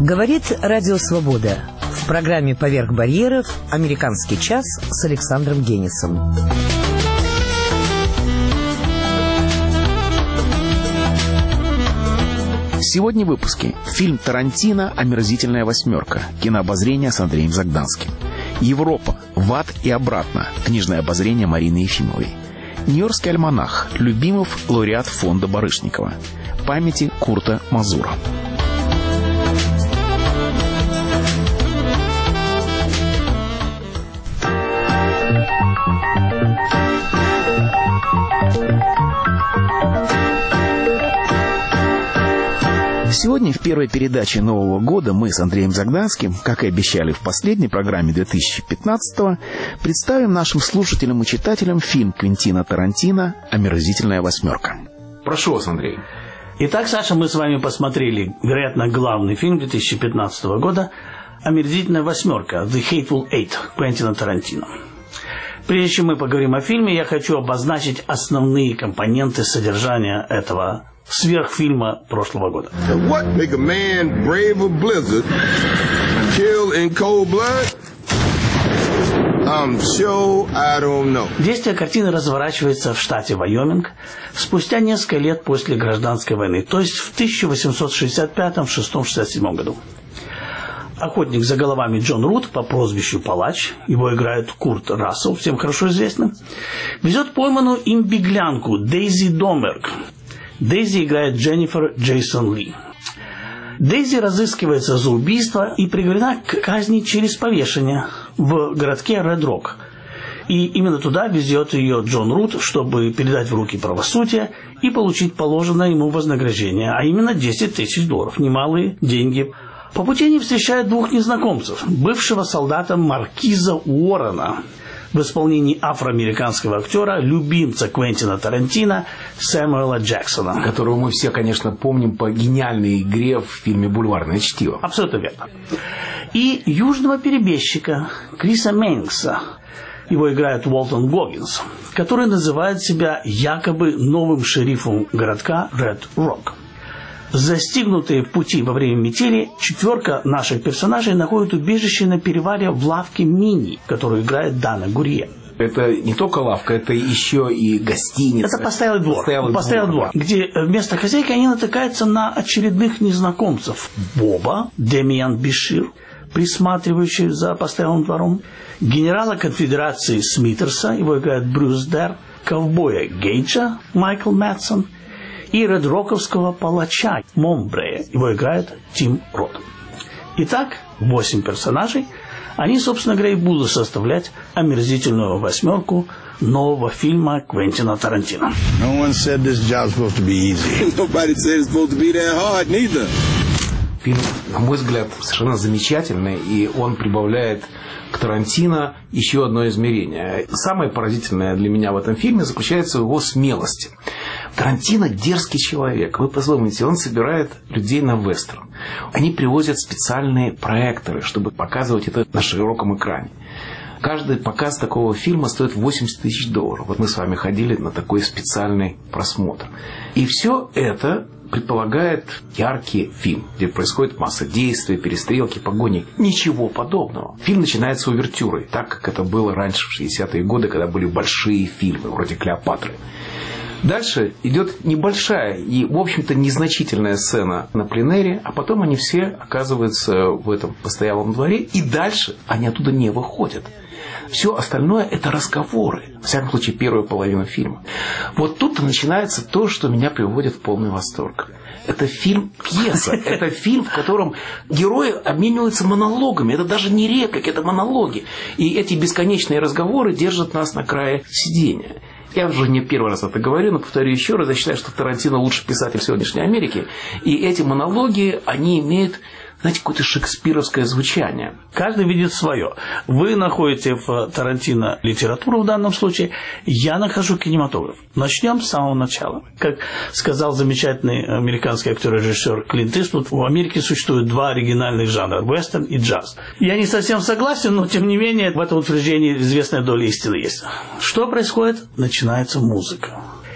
Говорит Радио Свобода. В программе «Поверх барьеров» «Американский час» с Александром Генисом. Сегодня в выпуске. Фильм Тарантино «Омерзительная восьмерка». Кинообозрение с Андреем Загданским. Европа. В ад и обратно. Книжное обозрение Марины Ефимовой. Нью-Йоркский альманах. Любимов, лауреат фонда Барышникова. Памяти Курта Мазура. Сегодня в первой передаче Нового года мы с Андреем Загданским, как и обещали в последней программе 2015-го, представим нашим слушателям и читателям фильм Квентина Тарантино «Омерзительная восьмерка». Прошу вас, Андрей. Итак, Саша, мы с вами посмотрели, вероятно, главный фильм 2015 года «Омерзительная восьмерка» «The Hateful Eight» Квентина Тарантино. Прежде чем мы поговорим о фильме, я хочу обозначить основные компоненты содержания этого сверхфильма прошлого года. Действие картины разворачивается в штате Вайоминг спустя несколько лет после гражданской войны, то есть в 1865-67 году. Охотник за головами Джон Рут по прозвищу Палач, его играет Курт Рассел, всем хорошо известный, везет пойманную им беглянку Дейзи Домберг. Дейзи играет Дженнифер Джейсон Ли. Дейзи разыскивается за убийство и приговорена к казни через повешение в городке Ред-Рок. И именно туда везет ее Джон Рут, чтобы передать в руки правосудия и получить положенное ему вознаграждение, а именно $10 тысяч. Немалые деньги. По пути они встречают двух незнакомцев. Бывшего солдата маркиза Уоррена в исполнении афроамериканского актера, любимца Квентина Тарантино Сэмюэла Джексона. Которого мы все, конечно, помним по гениальной игре в фильме «Бульварное чтиво». Абсолютно верно. И южного перебежчика Криса Мейнкса. Его играет Уолтон Гоггинс, который называет себя якобы новым шерифом городка Ред-Рок. Застигнутые в пути во время метели, четверка наших персонажей находит убежище на перевале в лавке Мини, которую играет Дана Гурье. Это не только лавка, это еще и гостиница. Это постоялый двор, где вместо хозяйки они натыкаются на очередных незнакомцев. Боба, Демиан Бишир, присматривающий за постоялым двором, генерала конфедерации Смитерса, его играет Брюс Дер, ковбоя Гейджа, Майкл Мэтсон, и редроковского палача Момбрея. Его играет Тим Рот. Итак, 8 персонажей. Они, собственно говоря, и будут составлять омерзительную восьмерку нового фильма Квентина Тарантино. Фильм, на мой взгляд, совершенно замечательный, и он прибавляет к Тарантино еще одно измерение. Самое поразительное для меня в этом фильме заключается в его смелости. Тарантино дерзкий человек. Вы подумайте, он собирает людей на вестерн. Они привозят специальные проекторы, чтобы показывать это на широком экране. Каждый показ такого фильма стоит $80 тысяч. Вот мы с вами ходили на такой специальный просмотр. И все это предполагает яркий фильм, где происходит масса действий, перестрелки, погони. Ничего подобного. Фильм начинается с увертюрой, так как это было раньше, в 60-е годы, когда были большие фильмы, вроде «Клеопатры». Дальше идет небольшая и, в общем-то, незначительная сцена на пленэре, а потом они все оказываются в этом постоялом дворе, и дальше они оттуда не выходят. Все остальное – это разговоры. В всяком случае, первая половина фильма. Вот тут начинается то, что меня приводит в полный восторг. Это фильм-пьеса. Это фильм, в котором герои обмениваются монологами. Это даже не реплики, это монологи. И эти бесконечные разговоры держат нас на крае сидения. Я уже не первый раз это говорю, но повторю еще раз. Я считаю, что Тарантино лучший писатель сегодняшней Америки. И эти монологи, они имеют, знаете, какое-то шекспировское звучание. Каждый видит свое. Вы находите в Тарантино литературу в данном случае, я нахожу кинематограф. Начнем с самого начала. Как сказал замечательный американский актер и режиссер Клинт Иствуд, в Америке существует два оригинальных жанра – вестерн и джаз. Я не совсем согласен, но тем не менее в этом утверждении известная доля истины есть. Что происходит? Начинается музыка.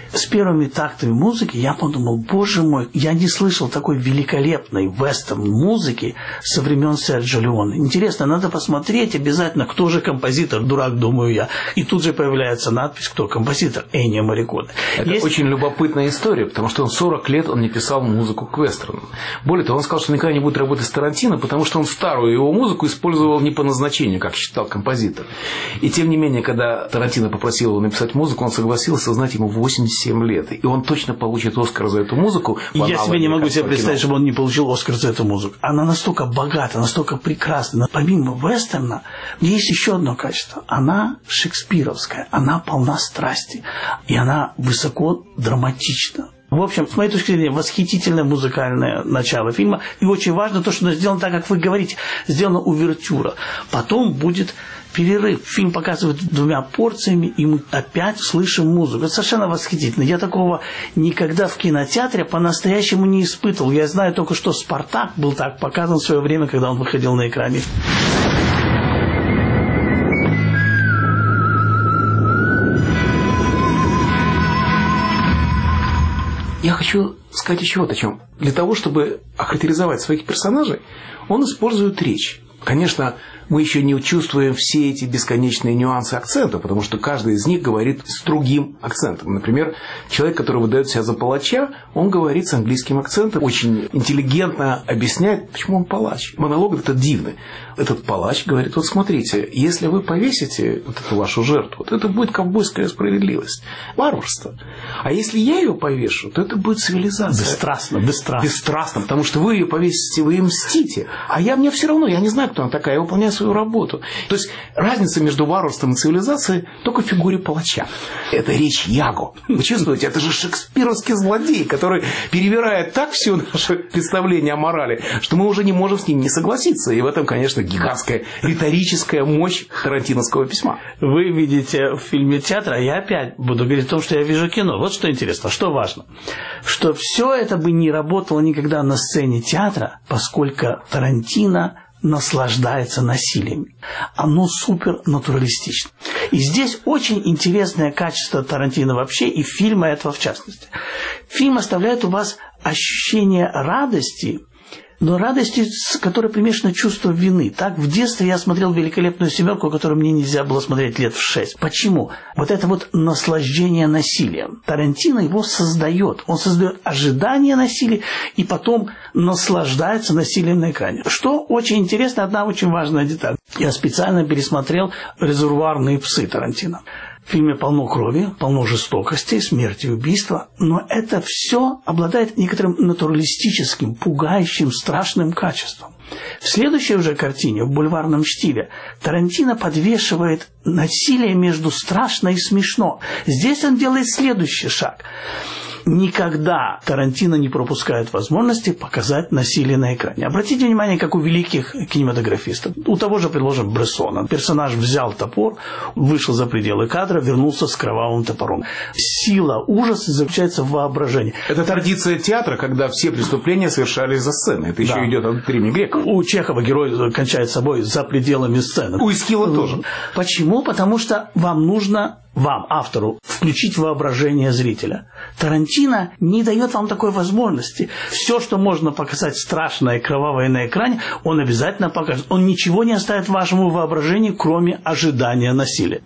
с первыми тактами музыки я подумал, боже мой, я не слышал такой великолепной вестерн-музыки со времен Серджио Леоне. Интересно, надо посмотреть обязательно, кто же композитор, дурак, думаю я. И тут же появляется надпись, кто композитор, Эннио Морриконе. Это очень любопытная история, потому что он 40 лет он не писал музыку к вестерну. Более того, он сказал, что никогда не будет работать с Тарантино, потому что он старую его музыку использовал не по назначению, как считал композитор. И тем не менее, когда Тарантино попросил его написать музыку, он согласился, знаете, ему 87 лет. И он точно получит Оскар за эту музыку. Я себе не могу себе представить, чтобы он не получил Оскар за эту музыку. Она настолько богата, настолько прекрасна. Помимо вестерна, у нее есть еще одно качество. Она шекспировская, она полна страсти. И она высоко драматична. В общем, с моей точки зрения, восхитительное музыкальное начало фильма. И очень важно то, что оно сделано так, как вы говорите. Сделана увертюра. Потом будет перерыв. Фильм показывает 2 порциями, и мы опять слышим музыку. Это совершенно восхитительно. Я такого никогда в кинотеатре по-настоящему не испытывал. Я знаю только, что «Спартак» был так показан в свое время, когда он выходил на экране. Я хочу сказать еще вот о чем. Для того, чтобы охарактеризовать своих персонажей, он использует речь. Конечно, мы еще не чувствуем все эти бесконечные нюансы акцента, потому что каждый из них говорит с другим акцентом. Например, человек, который выдает себя за палача, он говорит с английским акцентом, очень интеллигентно объясняет, почему он палач. Монолог этот дивный. Этот палач говорит, вот смотрите, если вы повесите вот эту вашу жертву, то это будет ковбойская справедливость, варварство. А если я ее повешу, то это будет цивилизация. Бесстрастно. Бесстрастно, потому что вы ее повесите, вы ей мстите. А мне все равно, я не знаю, кто она такая, я выполняю свою работу. То есть разница между варварством и цивилизацией только в фигуре палача. Это речь Яго. Вы чувствуете, это же шекспировский злодей, который перевирает так все наше представление о морали, что мы уже не можем с ним не согласиться. И в этом, конечно, гигантская риторическая мощь тарантиновского письма. Вы видите в фильме театр, а я опять буду говорить о том, что я вижу кино. Вот что интересно, что важно. Что все это бы не работало никогда на сцене театра, поскольку Тарантино наслаждается насилием. Оно супернатуралистично. И здесь очень интересное качество Тарантино вообще, и фильма этого в частности. Фильм оставляет у вас ощущение радости, но радости, с которой примешано чувство вины. Так, в детстве я смотрел «Великолепную семерку», которую мне нельзя было смотреть лет в 6. Почему? Вот это вот наслаждение насилием. Тарантино его создает. Он создает ожидание насилия и потом наслаждается насилием на экране. Что очень интересно, одна очень важная деталь. Я специально пересмотрел «Резервуарные псы» Тарантино. В фильме полно крови, полно жестокости, смерти, убийства, но это все обладает некоторым натуралистическим, пугающим, страшным качеством. В следующей уже картине, в «Бульварном стиле», Тарантино подвешивает насилие между страшно и смешно. Здесь он делает следующий шаг. Никогда Тарантино не пропускает возможности показать насилие на экране. Обратите внимание, как у великих кинематографистов. У того же, предложим, Брессона. Персонаж взял топор, вышел за пределы кадра, вернулся с кровавым топором. Сила ужаса заключается в воображении. Это традиция театра, когда все преступления совершались за сценой. Это еще идет от Древних греков. У Чехова герой кончает собой за пределами сцены. У Эскила тоже. Почему? Потому что вам нужно... Вам, автору, включить воображение зрителя. Тарантино не дает вам такой возможности. Все, что можно показать страшное и кровавое на экране, он обязательно покажет. Он ничего не оставит вашему воображению, кроме ожидания насилия.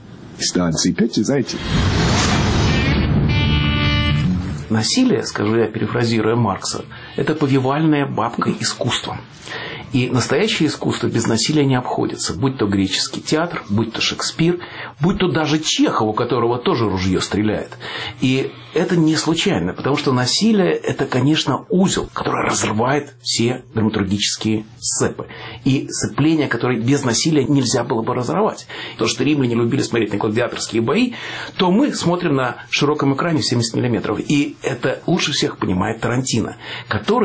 Насилие, скажу я, перефразируя Маркса, это повивальная бабка искусства. И настоящее искусство без насилия не обходится. Будь то греческий театр, будь то Шекспир, будь то даже Чехов, у которого тоже ружье стреляет. И это не случайно, потому что насилие – это, конечно, узел, который разрывает все драматургические сцепы. И сцепления, которые без насилия нельзя было бы разорвать. То, что римляне любили смотреть на гладиаторские бои, то мы смотрим на широком экране в 70 мм. И это лучше всех понимает Тарантино, который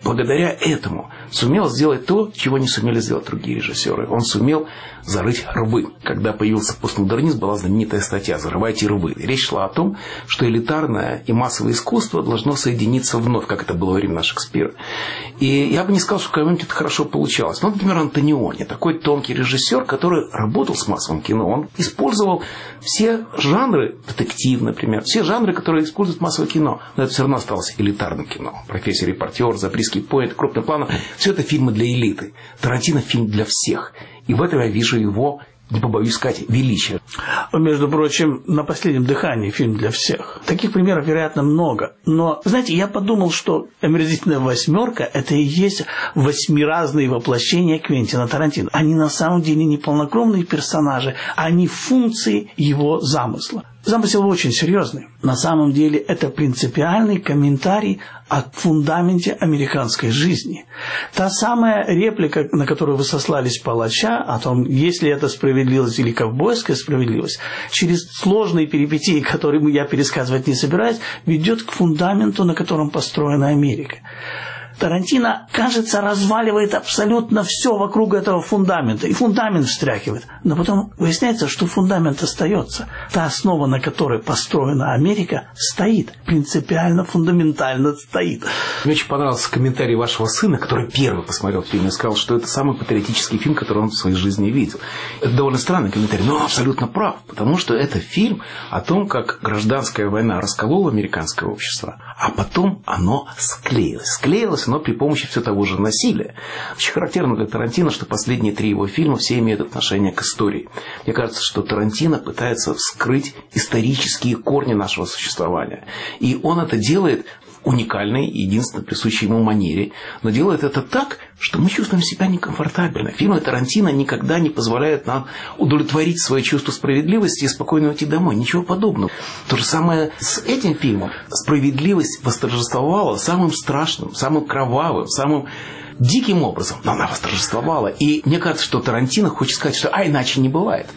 благодаря этому сумел сделать то, чего не сумели сделать другие режиссеры. Он сумел зарыть рвы. Когда появился постмодернизм, была знаменитая статья «Зарывайте рвы». Речь шла о том, что элитарное и массовое искусство должно соединиться вновь, как это было во времена Шекспира. И я бы не сказал, что когда-нибудь это хорошо получалось. Ну, например, Антониони, такой тонкий режиссер, который работал с массовым кино. Он использовал все жанры, детектив, например, все жанры, которые используют массовое кино. Но это все равно осталось элитарным кино. «Профессия репортер», «Заприский поэт», «Крупным планом». Все это фильмы для элиты. Тарантино фильм для всех. И в этом я вижу его, не побоюсь сказать, величие. Между прочим, «На последнем дыхании» фильм для всех. Таких примеров, вероятно, много. Но, знаете, я подумал, что «Омерзительная восьмерка» – это и есть восьмиразные воплощения Квентина Тарантино. Они на самом деле не полнокровные персонажи, они функции его замысла. Замысел очень серьезный. На самом деле это принципиальный комментарий о фундаменте американской жизни. Та самая реплика, на которую вы сослались палача, о том, есть ли это справедливость или ковбойская справедливость, через сложные перипетии, которые я пересказывать не собираюсь, ведет к фундаменту, на котором построена Америка. Тарантино, кажется, разваливает абсолютно все вокруг этого фундамента. И фундамент встряхивает. Но потом выясняется, что фундамент остается. Та основа, на которой построена Америка, стоит. Принципиально, фундаментально стоит. Мне очень понравился комментарий вашего сына, который первый посмотрел фильм и сказал, что это самый патриотический фильм, который он в своей жизни видел. Это довольно странный комментарий, но он абсолютно прав. Потому что это фильм о том, как гражданская война расколола американское общество, а потом оно склеилось. Склеилось но при помощи все того же насилия. Очень характерно для Тарантино, что последние 3 его фильма все имеют отношение к истории. Мне кажется, что Тарантино пытается вскрыть исторические корни нашего существования. И он это делает в уникальной, единственно присущей ему манере, но делает это так, что мы чувствуем себя некомфортабельно. Фильмы Тарантино никогда не позволяют нам удовлетворить свое чувство справедливости и спокойно уйти домой. Ничего подобного. То же самое с этим фильмом. Справедливость восторжествовала самым страшным, самым кровавым, самым диким образом. Но она восторжествовала. И мне кажется, что Тарантино хочет сказать, что иначе не бывает.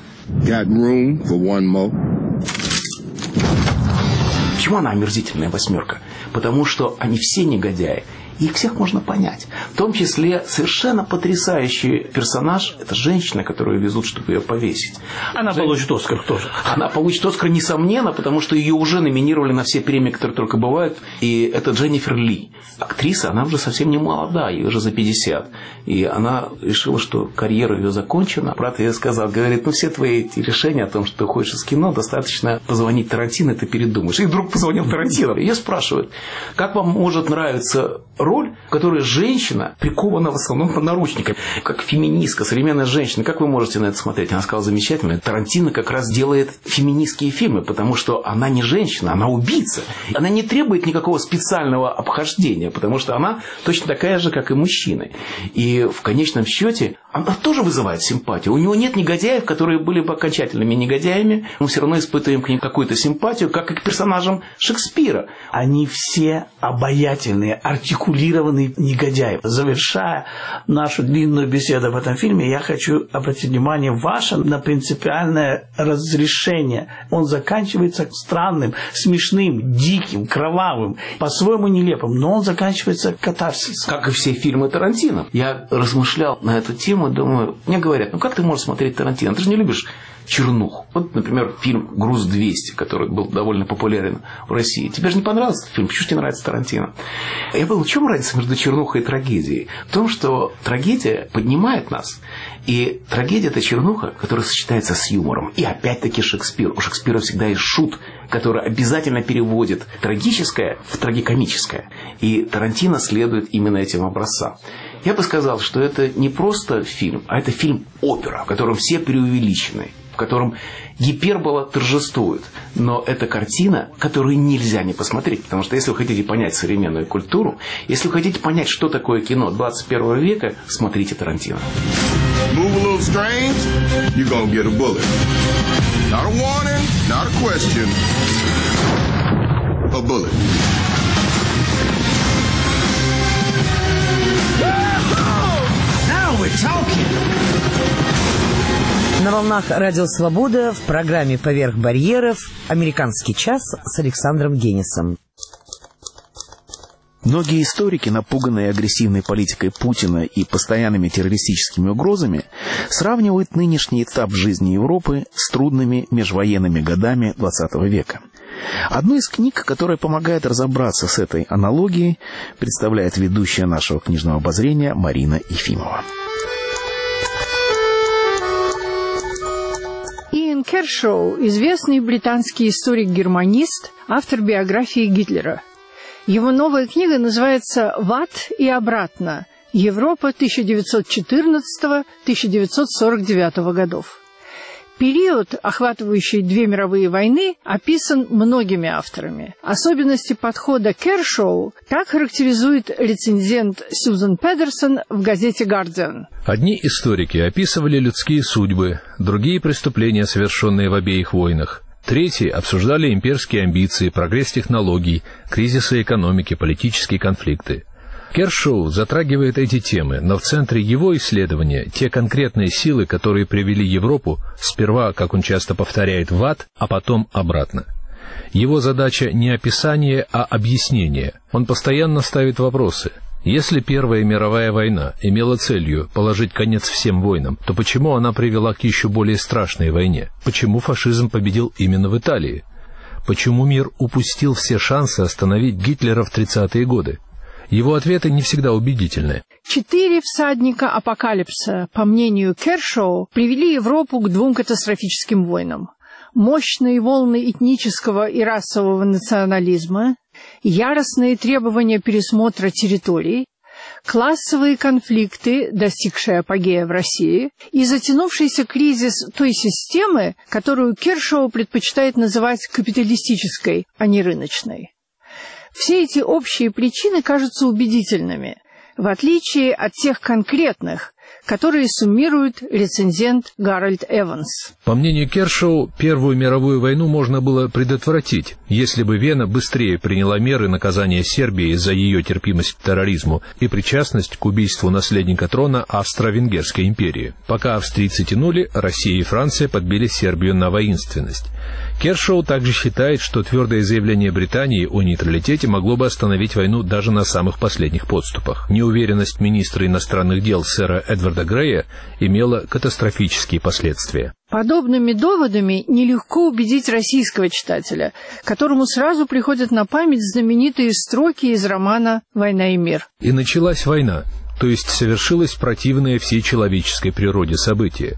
Почему она омерзительная восьмерка? Потому что они все негодяи. И их всех можно понять. В том числе совершенно потрясающий персонаж – это женщина, которую везут, чтобы ее повесить. Она получит «Оскар» тоже. Она получит «Оскар», несомненно, потому что ее уже номинировали на все премии, которые только бывают. И это Дженнифер Ли. Актриса, она уже совсем не молода, ей уже за 50. И она решила, что карьера ее закончена. Брат ей сказал, говорит, все твои эти решения о том, что ты уходишь из кино, достаточно позвонить Тарантино, ты передумаешь. И вдруг позвонил Тарантино. Ее спрашивают, как вам может нравиться роль, в которой женщина прикована в основном по наручникам, как феминистка, современная женщина. Как вы можете на это смотреть? Она сказала замечательно. Тарантино как раз делает феминистские фильмы, потому что она не женщина, она убийца. Она не требует никакого специального обхождения, потому что она точно такая же, как и мужчины. И в конечном счете она тоже вызывает симпатию. У него нет негодяев, которые были бы окончательными негодяями. Мы все равно испытываем к ним какую-то симпатию, как и к персонажам Шекспира. Они все обаятельные, артикулированные негодяи. Завершая нашу длинную беседу об этом фильме, я хочу обратить внимание ваше на принципиальное разрешение. Он заканчивается странным, смешным, диким, кровавым, по-своему нелепым, но он заканчивается катарсисом. Как и все фильмы Тарантино. Я размышлял на эту тему и думаю, мне говорят, как ты можешь смотреть Тарантино? Ты же не любишь чернуху. Вот, например, фильм «Груз-200», который был довольно популярен в России. Тебе же не понравился этот фильм? Почему тебе не нравится Тарантино? Я подумал, в чем разница между чернухой и трагедией? В том, что трагедия поднимает нас. И трагедия – это чернуха, которая сочетается с юмором. И опять-таки Шекспир. У Шекспира всегда есть шут, который обязательно переводит трагическое в трагикомическое. И Тарантино следует именно этим образцам. Я бы сказал, что это не просто фильм, а это фильм-опера, в котором все преувеличены, в котором гипербола торжествует. Но это картина, которую нельзя не посмотреть. Потому что если вы хотите понять современную культуру, если вы хотите понять, что такое кино 21 века, смотрите Тарантино. Move a little strange, you're gonna get a bullet. Not a warning, not a question. A bullet. На волнах Радио Свобода в программе «Поверх барьеров» «Американский час» с Александром Генисом. Многие историки, напуганные агрессивной политикой Путина и постоянными террористическими угрозами, сравнивают нынешний этап жизни Европы с трудными межвоенными годами XX века. Одну из книг, которая помогает разобраться с этой аналогией, представляет ведущая нашего книжного обозрения Марина Ефимова. Иэн Кершоу – известный британский историк-германист, автор биографии Гитлера. Его новая книга называется «В ад и обратно. Европа 1914-1949 годов». Период, охватывающий две мировые войны, описан многими авторами. Особенности подхода Кершоу так характеризует рецензент Сьюзен Педерсон в газете «Гардиан». Одни историки описывали людские судьбы, другие – преступления, совершенные в обеих войнах. Третьи обсуждали имперские амбиции, прогресс технологий, кризисы экономики, политические конфликты. Кершоу затрагивает эти темы, но в центре его исследования те конкретные силы, которые привели Европу сперва, как он часто повторяет, в ад, а потом обратно. Его задача не описание, а объяснение. Он постоянно ставит вопросы. Если Первая мировая война имела целью положить конец всем войнам, то почему она привела к еще более страшной войне? Почему фашизм победил именно в Италии? Почему мир упустил все шансы остановить Гитлера в 30-е годы? Его ответы не всегда убедительны. 4 всадника апокалипса, по мнению Кершоу, привели Европу к 2 катастрофическим войнам. Мощные волны этнического и расового национализма, яростные требования пересмотра территорий, классовые конфликты, достигшие апогея в России, и затянувшийся кризис той системы, которую Кершоу предпочитает называть капиталистической, а не рыночной. Все эти общие причины кажутся убедительными, в отличие от тех конкретных, которые суммирует рецензент Гарольд Эванс. По мнению Кершоу, Первую мировую войну можно было предотвратить, если бы Вена быстрее приняла меры наказания Сербии за ее терпимость к терроризму и причастность к убийству наследника трона Австро-Венгерской империи. Пока австрийцы тянули, Россия и Франция подбили Сербию на воинственность. Кершоу также считает, что твердое заявление Британии о нейтралитете могло бы остановить войну даже на самых последних подступах. Неуверенность министра иностранных дел сэра Эдварда Грея имела катастрофические последствия. Подобными доводами нелегко убедить российского читателя, которому сразу приходят на память знаменитые строки из романа «Война и мир». И началась война, то есть совершилось противное всей человеческой природе событие.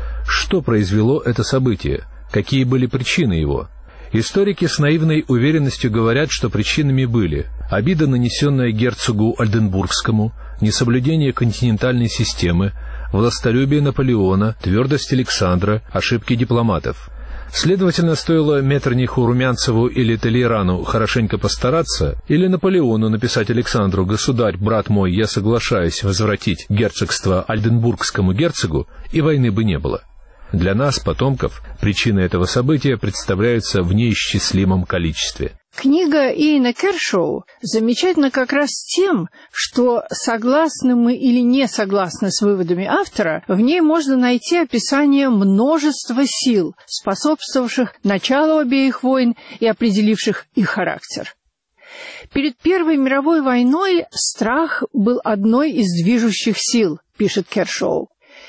Что произвело это событие? Какие были причины его? Историки с наивной уверенностью говорят, что причинами были обида, нанесенная герцогу Ольденбургскому, несоблюдение континентальной системы, властолюбие Наполеона, твердость Александра, ошибки дипломатов. Следовательно, стоило Меттерниху, Румянцеву или Толейрану хорошенько постараться, или Наполеону написать Александру: «Государь, брат мой, я соглашаюсь возвратить герцогство Ольденбургскому герцогу», и войны бы не было. Для нас, потомков, причины этого события представляются в неисчислимом количестве. Книга Иэна Кершоу замечательна как раз тем, что, согласны мы или не согласны с выводами автора, в ней можно найти описание множества сил, способствовавших началу обеих войн и определивших их характер. Перед Первой мировой войной страх был одной из движущих сил, пишет Кершоу.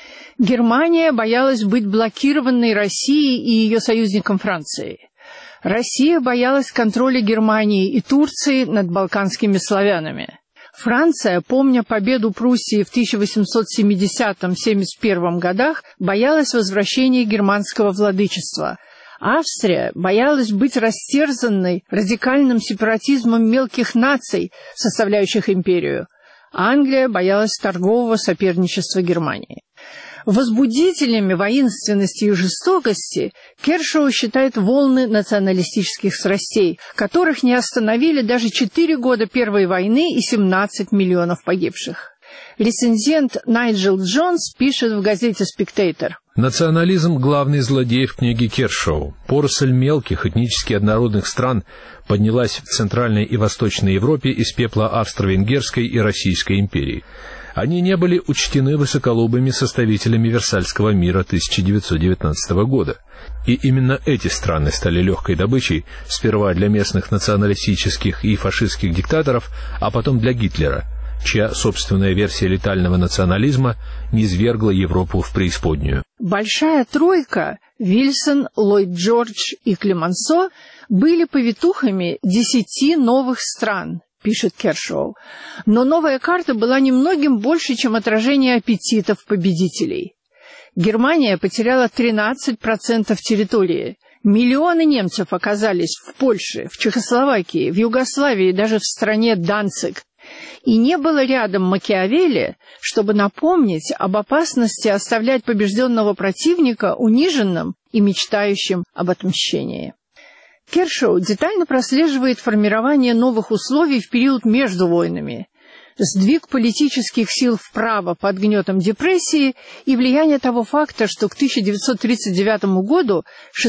Германия боялась быть блокированной Россией и ее союзником Францией. Россия боялась контроля Германии и Турции над балканскими славянами. Франция, помня победу Пруссии в 1870-71 годах, боялась возвращения германского владычества. Австрия боялась быть растерзанной радикальным сепаратизмом мелких наций, составляющих империю. Англия боялась торгового соперничества Германии. Возбудителями воинственности и жестокости Кершоу считает волны националистических страстей, которых не остановили даже 4 года Первой войны и 17 миллионов погибших. Рецензент Найджел Джонс пишет в газете «Спектейтор». Национализм – главный злодей в книге Кершоу. Поросль мелких этнически однородных стран поднялась в Центральной и Восточной Европе из пепла Австро-Венгерской и Российской империи. Они не были учтены высоколобыми составителями Версальского мира 1919 года. И именно эти страны стали легкой добычей сперва для местных националистических и фашистских диктаторов, а потом для Гитлера, чья собственная версия летального национализма низвергла Европу в преисподнюю. Большая тройка Вильсон, Ллойд Джордж и Клемансо были повитухами 10 новых стран, пишет Кершоу. Но новая карта была немногим больше, чем отражение аппетитов победителей. Германия потеряла 13% территории. Миллионы немцев оказались в Польше, в Чехословакии, в Югославии и даже в стране Данциг. И не было рядом Макиавелли, чтобы напомнить об опасности оставлять побежденного противника униженным и мечтающим об отмщении. Кершоу детально прослеживает формирование новых условий в период между войнами, сдвиг политических сил вправо под гнетом депрессии и влияние того факта, что к 1939 году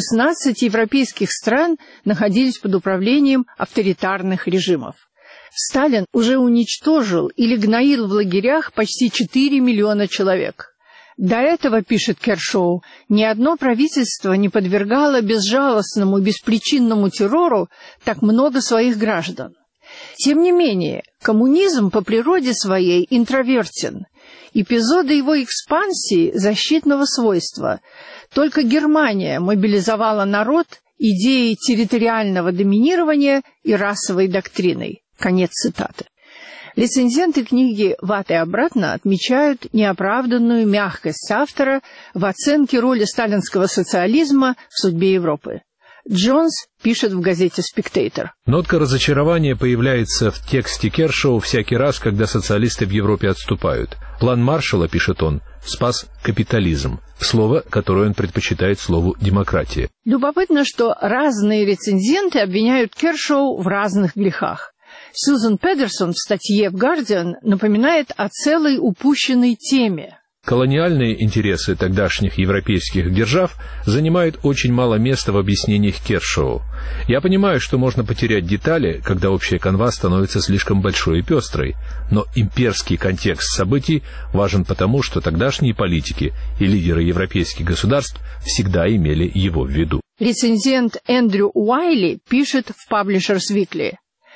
16 европейских стран находились под управлением авторитарных режимов. Сталин уже уничтожил или гноил в лагерях почти 4 миллиона человек. До этого, пишет Кершоу, ни одно правительство не подвергало безжалостному и беспричинному террору так много своих граждан. Тем не менее, коммунизм по природе своей интровертен. Эпизоды его экспансии защитного свойства. Только Германия мобилизовала народ идеей территориального доминирования и расовой доктриной. Конец цитаты. Рецензенты книги «В ад и обратно» отмечают неоправданную мягкость автора в оценке роли сталинского социализма в судьбе Европы. Джонс пишет в газете «Спектейтор». Нотка разочарования появляется в тексте Кершоу всякий раз, когда социалисты в Европе отступают. План Маршалла, пишет он, спас капитализм, слово, которое он предпочитает слову «демократия». Любопытно, что разные рецензенты обвиняют Кершоу в разных грехах. Сьюзен Педерсон в статье в «Гардиан» напоминает о целой упущенной теме. Колониальные интересы тогдашних европейских держав занимают очень мало места в объяснениях Кершоу. Я понимаю, что можно потерять детали, когда общая канва становится слишком большой и пестрой, но имперский контекст событий важен потому, что тогдашние политики и лидеры европейских государств всегда имели его в виду. Рецензент Эндрю Уайли пишет в Publishers Weekly: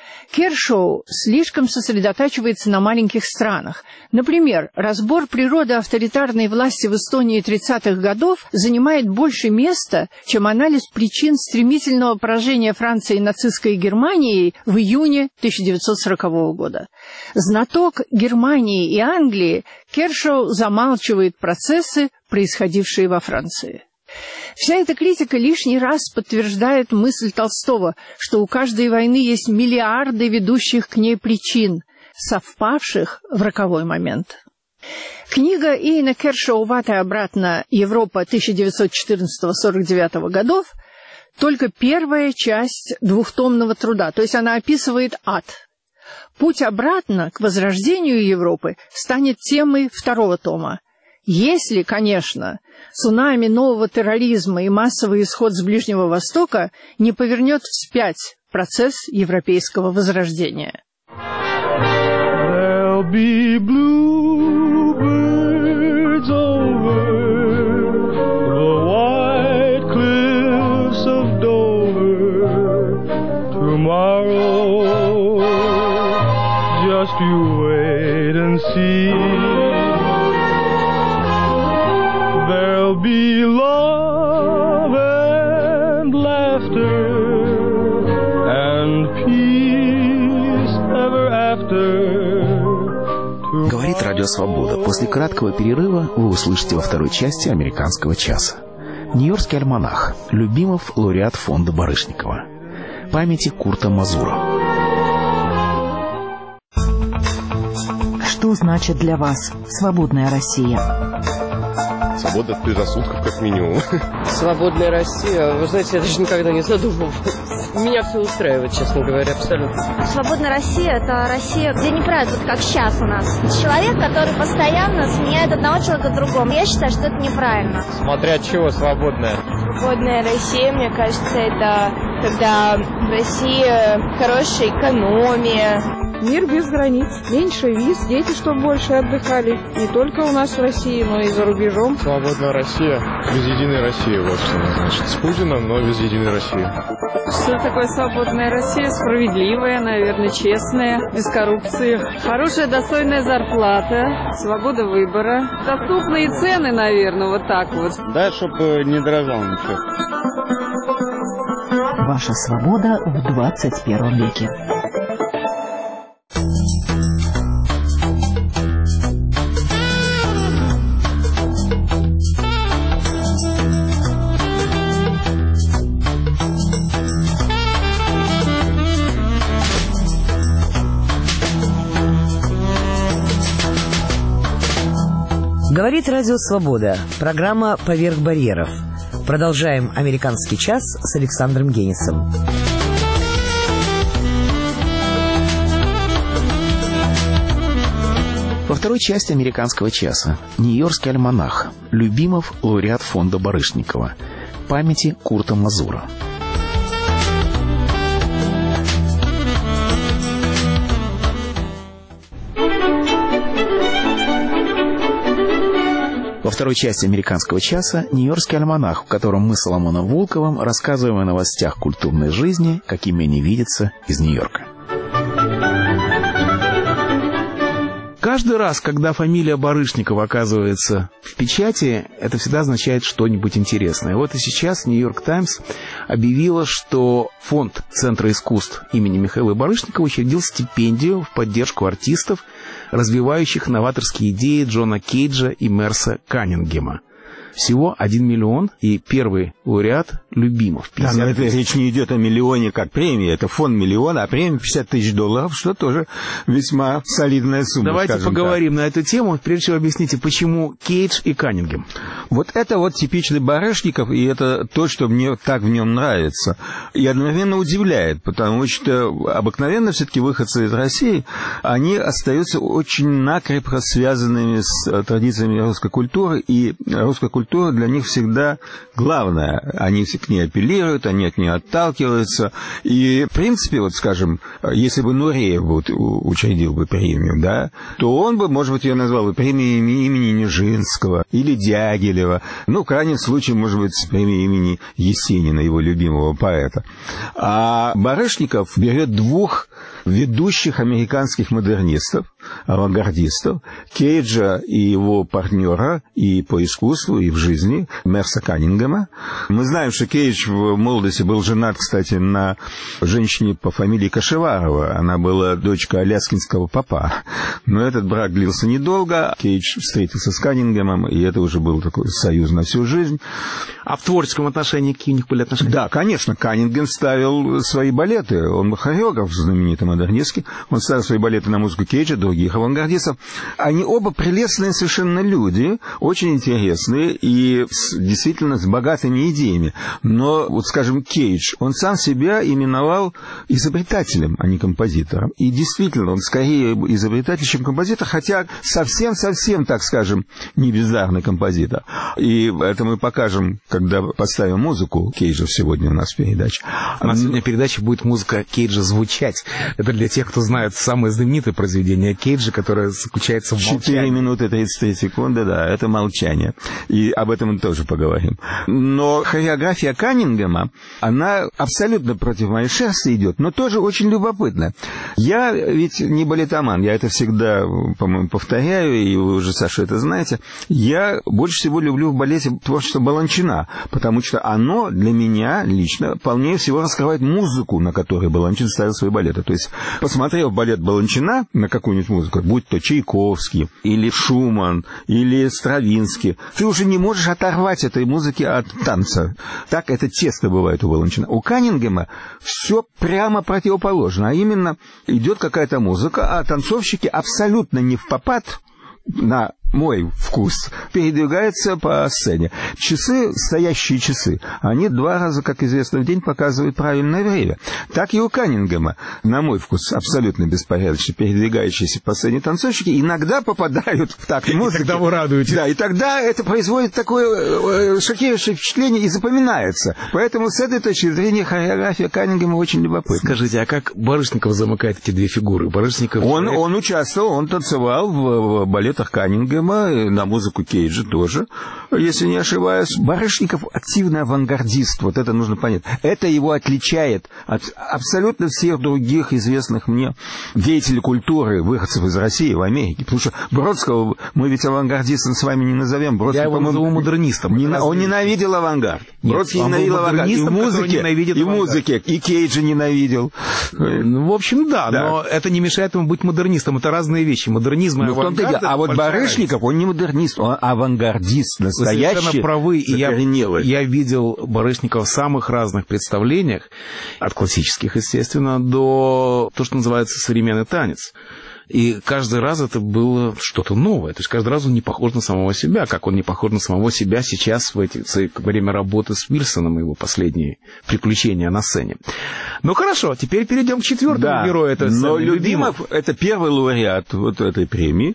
Кершоу слишком сосредотачивается на маленьких странах. Например, разбор природы авторитарной власти в Эстонии 30-х годов занимает больше места, чем анализ причин стремительного поражения Франции нацистской Германией в июне 1940 года. Знаток Германии и Англии, Кершоу замалчивает процессы, происходившие во Франции. Вся эта критика лишний раз подтверждает мысль Толстого, что у каждой войны есть миллиарды ведущих к ней причин, совпавших в роковой момент. Книга Иэна Кершоу «В ад и обратно. Европа 1914-49 годов» только первая часть двухтомного труда, то есть она описывает ад. Путь обратно к возрождению Европы станет темой второго тома. Если, конечно, цунами нового терроризма и массовый исход с Ближнего Востока не повернет вспять процесс европейского возрождения. There'll be bluebirds over the white cliffs of Dover tomorrow. Just you wait and see. There'll be love and laughter and peace ever after. Говорит Радио Свобода. После краткого перерыва вы услышите во второй части «Американского часа». Нью-Йоркский альманах. Любимов, лауреат фонда Барышникова. Памяти Курта Мазура. Что значит для вас свободная Россия? Свобода от предрассудков, как минимум. Свободная Россия. Вы знаете, я даже никогда не задумывалась. Меня все устраивает, честно говоря, абсолютно. Свободная Россия – это Россия, где не правят, вот как сейчас у нас. Человек, который постоянно сменяет одного человека другому. Я считаю, что это неправильно. Смотря от чего свободная? Свободная Россия, мне кажется, это когда в России хорошая экономия. Мир без границ, меньше виз, дети чтобы больше отдыхали. Не только у нас в России, но и за рубежом. Свободная Россия, без единой России, вот что значит. С Путиным, но без единой России. Что такое свободная Россия? Справедливая, наверное, честная, без коррупции. Хорошая, достойная зарплата, свобода выбора. Доступные цены, наверное, вот так вот. Да, чтобы не дорожал ничего. Ваша свобода в 21 веке. Говорит Радио Свобода. Программа «Поверх барьеров». Продолжаем «Американский час» с Александром Генисом. Во второй части «Американского часа» Нью-Йоркский альманах. Любимов, лауреат фонда Барышникова. Памяти Курта Мазура. Во второй части «Американского часа» Нью-Йоркский альманах, в котором мы с Соломоном Волковым рассказываем о новостях культурной жизни, какими они видятся из Нью-Йорка. Каждый раз, когда фамилия Барышникова оказывается в печати, это всегда означает что-нибудь интересное. Вот и сейчас «Нью-Йорк Таймс» объявила, что фонд Центра искусств имени Михаила Барышникова учредил стипендию в поддержку артистов, развивающих новаторские идеи Джона Кейджа и Мерса Каннингема. Всего 1 миллион, и первый лауреат Любимов. Да, но это речь не идет о миллионе как премии, это фонд миллиона, а премия $50 тысяч, что тоже весьма солидная сумма. Давайте поговорим на эту тему. Прежде всего объясните, почему Кейдж и Каннингем. Вот это вот типичный Барышников, и это то, что мне так в нем нравится. И одновременно удивляет, потому что обыкновенно все-таки выходцы из России, они остаются очень накрепко связанными с традициями русской культуры, и русская культура для них всегда главное. Они к ней апеллируют, они от нее отталкиваются. И, в принципе, вот, скажем, если бы Нуреев учредил бы премию, да, то он бы, может быть, ее назвал бы премией имени Нижинского или Дягилева. Ну, в крайнем случае, может быть, премией имени Есенина, его любимого поэта. А Барышников берет двух ведущих американских модернистов, авангардистов, Кейджа и его партнера и по искусству, и в жизни, Мерса Каннингема. Мы знаем, что Кейдж в молодости был женат, кстати, на женщине по фамилии Кашеварова. Она была дочка аляскинского попа. Но этот брак длился недолго. Кейдж встретился с Каннингемом, и это уже был такой союз на всю жизнь. А в творческом отношении какие у них были отношения? Да, конечно, Каннингем ставил свои балеты. Он был хореограф знаменитый модернистский. Он ставил свои балеты на музыку Кейджа, других авангардистов. Они оба прелестные совершенно люди, очень интересные и действительно с богатыми идеями. Но, вот скажем, Кейдж, он сам себя именовал изобретателем, а не композитором. И действительно, он скорее изобретатель, чем композитор, хотя совсем-совсем, так скажем, не бездарный композитор. И это мы покажем, когда поставим музыку Кейджа сегодня у нас в передаче. У нас сегодня в передаче будет музыка Кейджа звучать. Это для тех, кто знает самое знаменитое произведение Кейджа, которое заключается в молчании. 4 минуты 33 секунды, да, это молчание. И об этом мы тоже поговорим. Но хореография Каннингема, она абсолютно против моей шерсти идет, но тоже очень любопытна. Я ведь не балетоман, я это всегда, по-моему, повторяю, и вы уже, Саша, это знаете. Я больше всего люблю в балете творчество Баланчина, потому что оно для меня лично полнее всего раскрывает музыку, на которой Баланчин ставил свои балеты. То есть, посмотрев балет Баланчина на какую-нибудь музыку, будь то Чайковский, или Шуман, или Стравинский, ты уже не можешь оторвать этой музыки от танца. Так это тесто бывает у Баланчина. У Каннингема все прямо противоположно, а именно идет какая-то музыка, а танцовщики абсолютно не впопад на мой вкус, передвигается по сцене. Часы, стоящие часы, они 2 раза, как известно, в день показывают правильное время. Так и у Каннингема, на мой вкус, абсолютно беспорядочно передвигающиеся по сцене танцовщики иногда попадают в такт музыки. И тогда вы радуетесь. Да, и тогда это производит такое шокирующее впечатление и запоминается. Поэтому с этой точки зрения хореография Каннингема очень любопытна. Скажите, а как Барышников замыкает эти 2 фигуры? Барышников... Он участвовал, он танцевал в балетах Каннингема, на музыку Кейджа тоже, если не ошибаюсь. Барышников активный авангардист, вот это нужно понять. Это его отличает от абсолютно всех других известных мне деятелей культуры, выходцев из России в Америке. Потому что Бродского мы ведь авангардистом с вами не назовем. Бродский, я его назову модернистом. Он ненавидел авангард. Бродский ненавидел авангард. И в музыке, и Кейджа ненавидел. В общем, да, но это не мешает ему быть модернистом. Это разные вещи. Модернизм и авангард. А вот Барышников, он не модернист, он авангардист, настоящий. Вы совершенно правы. Я видел Барышникова в самых разных представлениях, от классических, естественно, до того, что называется современный танец. И каждый раз это было что-то новое. То есть каждый раз он не похож на самого себя, как он не похож на самого себя сейчас во время работы с Уилсоном, его последние приключения на сцене. Ну хорошо, теперь перейдем к 4-му герою этой сцены. Но Любимов — это первый лауреат вот этой премии.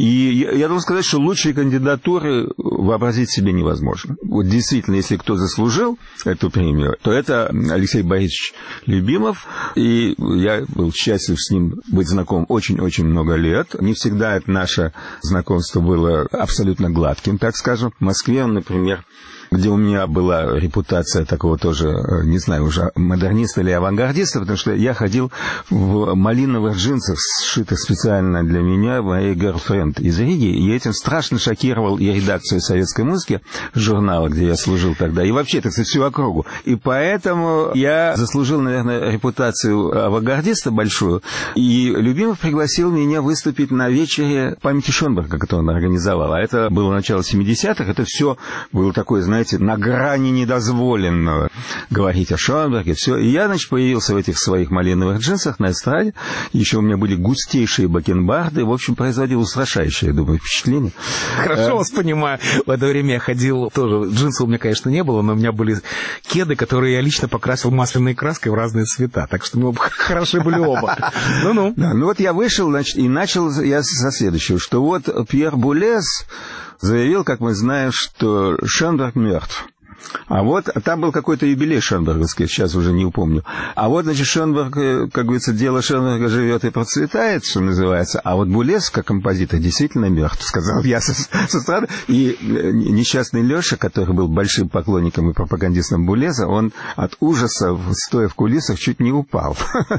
И я должен сказать, что лучшие кандидатуры вообразить себе невозможно. Вот действительно, если кто заслужил эту премию, то это Алексей Борисович Любимов. И я был счастлив с ним быть знаком очень-очень много лет. Не всегда это наше знакомство было абсолютно гладким, так скажем. В Москве, например, где у меня была репутация такого тоже, не знаю уже, модерниста или авангардиста, потому что я ходил в малиновых джинсах, сшитых специально для меня, моей girlfriend из Риги, и этим страшно шокировал и редакцию советской музыки, журнала, где я служил тогда, и вообще, так сказать, всю округу. И поэтому я заслужил, наверное, репутацию авангардиста большую, и Любимов пригласил меня выступить на вечере памяти Шонберга, который он организовал. А это было начало 70-х, это все было такое, знаете, на грани недозволенного говорить о Шонберге, все. И я, значит, появился в этих своих малиновых джинсах на эстраде. Еще у меня были густейшие бакенбарды. В общем, производил устрашающее, я думаю, впечатление. Хорошо вас понимаю. В это время я ходил тоже. Джинсов у меня, конечно, не было, но у меня были кеды, которые я лично покрасил масляной краской в разные цвета. Так что мы хороши были оба. Ну-ну. Да, ну вот я вышел, значит, и начал я со следующего, что вот Пьер Булез заявил, как мы знаем, что Шонберг мертв. А вот там был какой-то юбилей шонберговский, сейчас уже не упомню. А вот, значит, Шонберг, как говорится, дело Шонберга живет и процветает, что называется. А вот Булез, как композитор, действительно мертв, сказал я со стороны. И несчастный Леша, который был большим поклонником и пропагандистом Булеза, он от ужаса, стоя в кулисах, чуть не упал.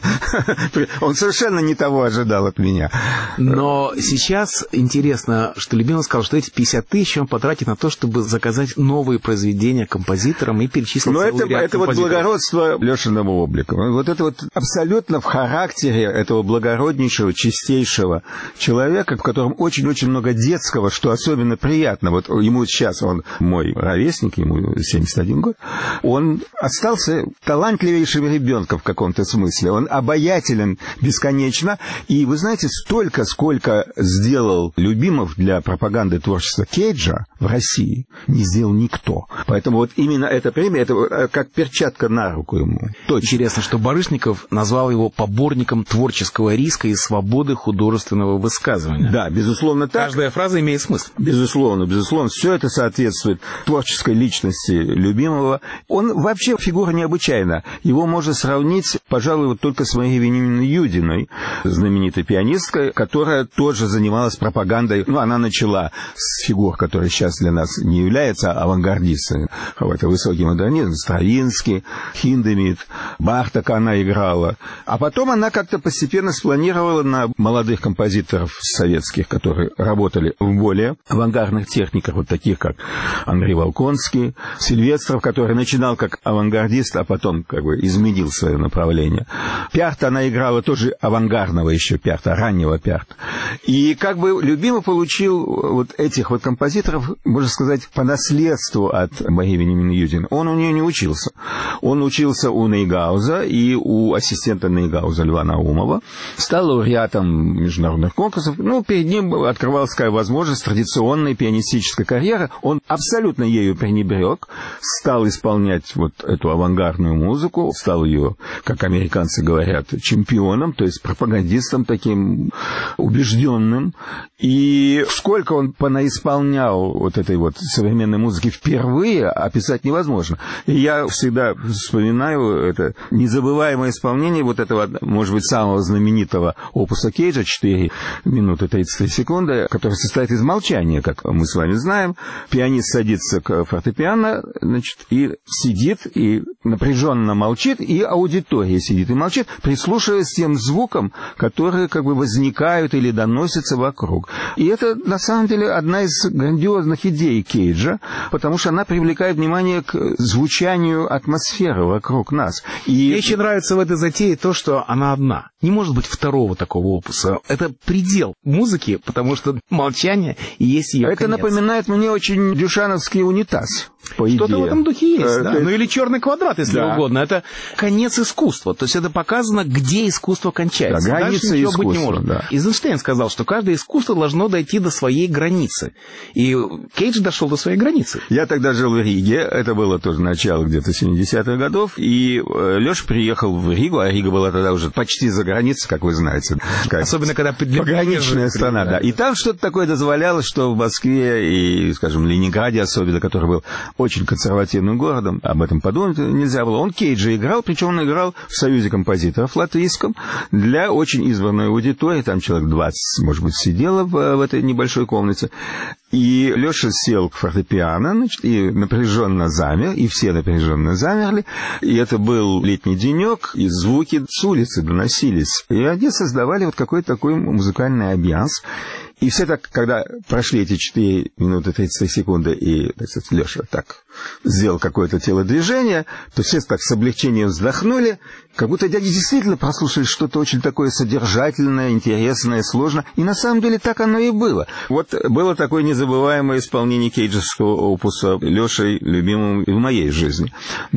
Он совершенно не того ожидал от меня. Но сейчас интересно, что Любимов сказал, что эти 50 тысяч он потратит на то, чтобы заказать новые произведения композитором и перечислил целый ряд композиторов. Это вот благородство Лешиного облика. Вот это вот абсолютно в характере этого благороднейшего, чистейшего человека, в котором очень-очень много детского, что особенно приятно. Вот ему сейчас, он мой ровесник, ему 71 год, он остался талантливейшим ребенком в каком-то смысле. Он обаятелен бесконечно. И вы знаете, столько, сколько сделал Любимов для пропаганды творчества Кейджа в России, не сделал никто. Поэтому вот именно эта премия, это как перчатка на руку ему. Точно. Интересно, что Барышников назвал его поборником творческого риска и свободы художественного высказывания. Да, безусловно так. Каждая фраза имеет смысл. Безусловно, безусловно. Все это соответствует творческой личности Любимова. Он вообще фигура необычайная. Его можно сравнить, пожалуй, вот только с Марией Вениаминовной Юдиной, знаменитой пианисткой, которая тоже занималась пропагандой. Ну, она начала с фигур, которые сейчас для нас не являются авангардистами. Это высокий модернизм, Стравинский, Хиндемит, Барток она играла. А потом она как-то постепенно спланировала на молодых композиторов советских, которые работали в более авангардных техниках, вот таких, как Андрей Волконский, Сильвестров, который начинал как авангардист, а потом как бы изменил свое направление. Пиарта она играла тоже авангардного еще Пиарта, раннего Пиарта. И как бы Любимов получил вот этих вот композиторов можно сказать, по наследству от Марии Вениаминовны. Он у нее не учился. Он учился у Нейгауза и у ассистента Нейгауза Льва Наумова. Стал лауреатом международных конкурсов. Перед ним открывалась такая возможность традиционной пианистической карьеры. Он абсолютно ею пренебрег, стал исполнять вот эту авангардную музыку, стал ее, как американцы говорят, чемпионом, то есть пропагандистом таким убежденным. И сколько он понаисполнял вот этой вот современной музыки впервые, описать невозможно. И я всегда вспоминаю это незабываемое исполнение вот этого, может быть, самого знаменитого опуса Кейджа, 4 минуты 33 секунды, который состоит из молчания, как мы с вами знаем. Пианист садится к фортепиано, и сидит, и напряженно молчит, и аудитория сидит и молчит, прислушиваясь к тем звукам, которые как бы возникают или доносятся вокруг. И это, на самом деле, одна из грандиозных идей Кейджа, потому что она привлекает внимание к звучанию атмосферы вокруг нас. Мне еще нравится в этой затее то, что она одна. Не может быть второго такого опуса. Это предел музыки, потому что молчание и есть ее конец. Это напоминает мне очень дюшановский унитаз. Что-то в этом духе есть, да. Или черный квадрат, если угодно. Это конец искусства. То есть это показано, где искусство кончается. Да, граница искусства, быть не может. Да. Эйзенштейн сказал, что каждое искусство должно дойти до своей границы. И Кейдж дошел до своей границы. Я тогда жил в Риге. Это было тоже начало где-то 70-х годов. И Леша приехал в Ригу, а Рига была тогда уже почти за границей, как вы знаете. Особенно, когда пограничная страна, да. И там что-то такое дозволялось, что в Москве и, скажем, Ленинграде особенно, который был очень консервативным городом, об этом подумать нельзя было. Он Кейджа играл, причем он играл в Союзе композиторов латвийском для очень избранной аудитории. Там человек 20, может быть, сидело в этой небольшой комнате. И Леша сел к фортепиано, и напряженно замер, и все напряженно замерли. И это был летний денек, и звуки с улицы доносились. И они создавали вот какой-то такой музыкальный амбианс. И все так, когда прошли эти 4 минуты 33 секунды, и, так сказать, Леша так сделал какое-то телодвижение, то все так с облегчением вздохнули, как будто дяди действительно прослушали что-то очень такое содержательное, интересное, сложное. И на самом деле так оно и было. Вот было такое незабываемое исполнение кейджевского опуса Лешей Любимовым и в моей жизни.